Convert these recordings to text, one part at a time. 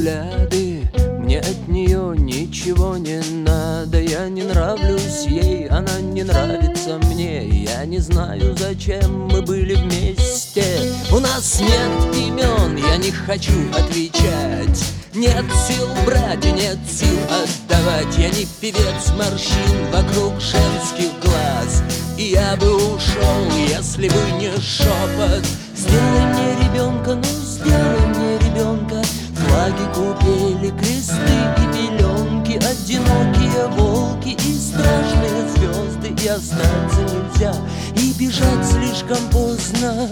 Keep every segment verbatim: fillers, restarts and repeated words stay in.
взгляды, мне от нее ничего не надо. Я не нравлюсь ей, она не нравится мне. Я не знаю, зачем мы были вместе. У нас нет имен, я не хочу отвечать. Нет сил брать и нет сил отдавать. Я не певец морщин вокруг женских глаз. И я бы ушел, если бы не шепот. Сделай мне ребенка, ну сделай мне ребенка. Флаги, купели, кресты и пеленки, одинокие волки и страшные звезды. И остаться нельзя, и бежать слишком поздно.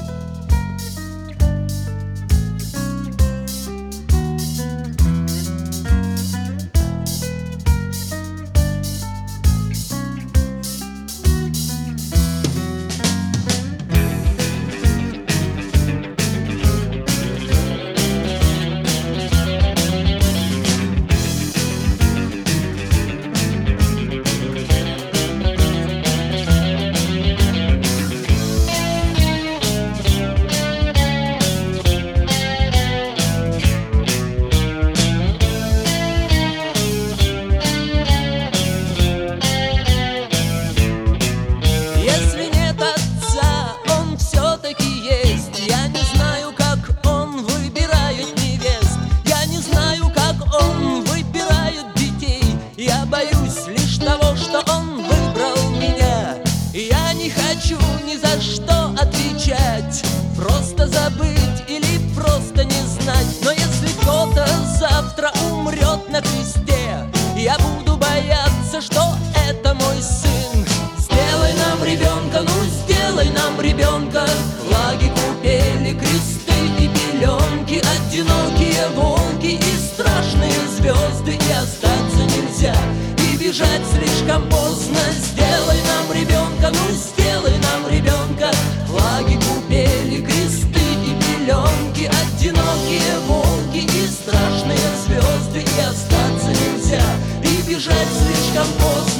Что отвечать, просто забыть или просто не знать. Но если кто-то завтра умрет на кресте, я буду бояться, что это мой сын. Сделай нам ребенка, ну сделай нам ребенка. Флаги, купели, кресты и пеленки, одинокие волки и страшные звезды. И остаться нельзя, и бежать слишком поздно. Сделай нам ребенка, ну сделай нам ребенка. Флаги, купели, кресты и пеленки, одинокие волки и страшные звезды. И остаться нельзя, и бежать слишком поздно.